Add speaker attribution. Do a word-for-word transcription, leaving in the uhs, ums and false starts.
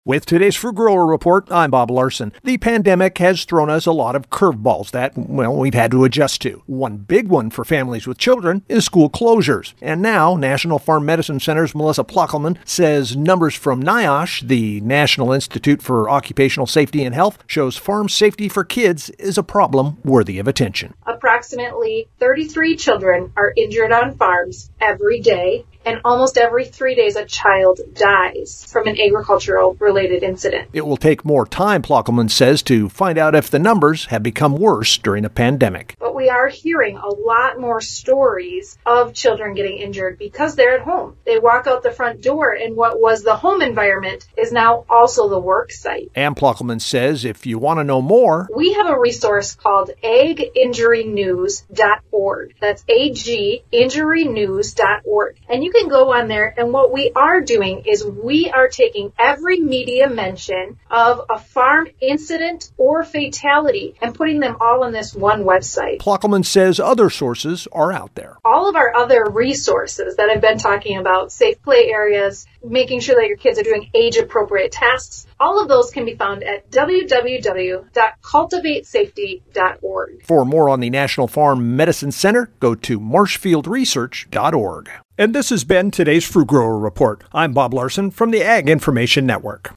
Speaker 1: With today's Fruit Grower Report, I'm Bob Larson. The pandemic has thrown us a lot of curveballs that, well, we've had to adjust to. One big one for families with children is school closures. And now, National Farm Medicine Center's Melissa Plockelman says numbers from NIOSH, the National Institute for Occupational Safety and Health, shows farm safety for kids is a problem worthy of attention.
Speaker 2: Approximately thirty-three children are injured on farms every day, and almost every three days a child dies from an agricultural-related incident.
Speaker 1: It will take more time, Plockelman says, to find out if the numbers have become worse during a pandemic.
Speaker 2: But we are hearing a lot more stories of children getting injured because they're at home. They walk out the front door, and what was the home environment is now also the work site.
Speaker 1: And Plockelman says if you want to know more,
Speaker 2: we have a resource called ag injury news dot org. That's A G injury news dot org. And you You can go on there, and what we are doing is we are taking every media mention of a farm incident or fatality and putting them all on this one website.
Speaker 1: Plockelman says other sources are out there.
Speaker 2: All of our other resources that I've been talking about, safe play areas, making sure that your kids are doing age-appropriate tasks, all of those can be found at w w w dot cultivate safety dot org.
Speaker 1: For more on the National Farm Medicine Center, go to marshfield research dot org. And this has been today's Fruit Grower Report. I'm Bob Larson from the Ag Information Network.